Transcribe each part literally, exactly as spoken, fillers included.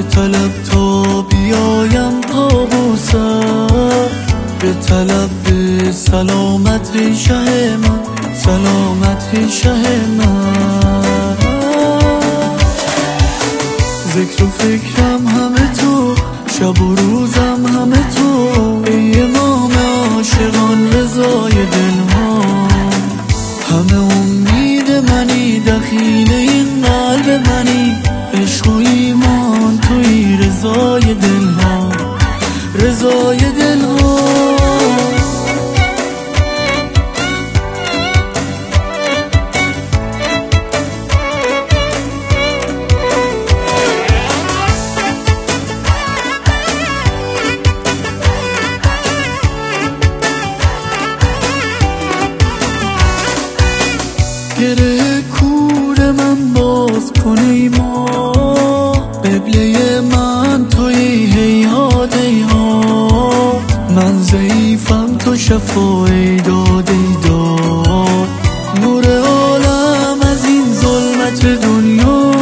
به طلب تا بیایم قابوسم، به طلب به سلامت شه من، سلامت شه من. ذکر و فکرم همه تو، شب و روزم همه تو، ای امام عاشقان رضای دلها. همه امید منی، دخیل این قلب منی، عشق و ایمان توی رضای دلها، رضای دلها. گره کور من باز کن ای ما، قبله من توی هیهات هیهات. من ضعیفم تو شفای داد ای داد، نور عالم از این ظلمت دنیا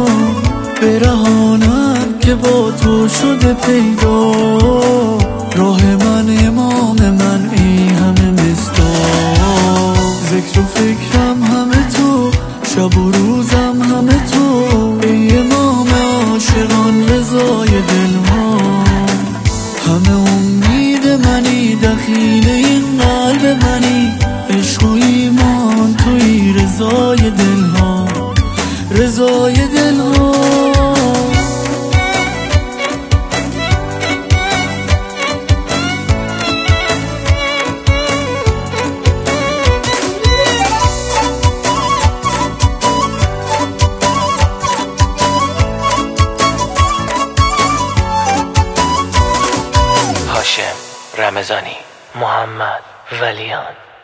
برهانم که با تو شده پیدا. راه من امام من ای همه مصداق، ذکر و فکرم همه تو، شب و روزم همه تو، ای امام عاشقان رضای دلها. همه امید منی، دخیل این قلب منی، عشق و ایمان توی رضای دلها، رضای دلها. هاشم رمضانی، محمد ولیان.